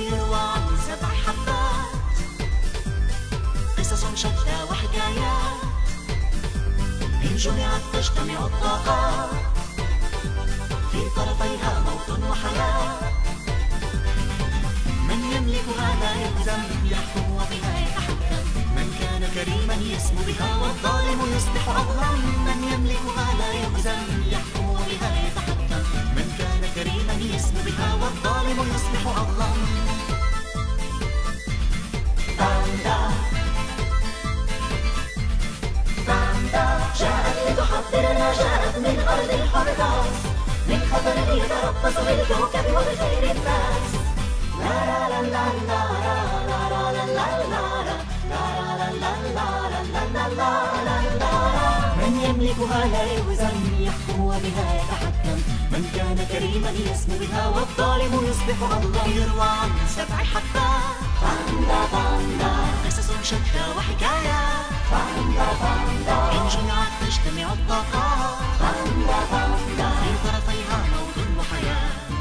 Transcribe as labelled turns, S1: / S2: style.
S1: يروى عن 7 حبات، قصص شتى وحكايات، إن جمعت تجتمع الطاقات، في طرفيها موت وحياة. من يملكها لا يلزم يحكم وبها يتحكم، من كان كريما يسمو بها والظالم يصبح أظلم. من يملكها لا يلزم يحكم وبها يتحكم، من كان كريما يسمو بها والظالم يصبح أظلم. باندا باندا جاءت لتحضرنا، جاءت من أرض الحراس، من خطر يتربص بالكوكب وبخير الناس. لا لا لا لا لا لا لا لا لا. من يملكها لا يلزم يحكم وبها يتحكم، من كان كريما يسمو بها والظالم يصبح أظلم. يروى عن 7 حبات، باندا باندا، قصص شتى وحكايات، باندا باندا، إن جمعت تجتمع الطاقات، باندا باندا، في طرفيها موت وحياة.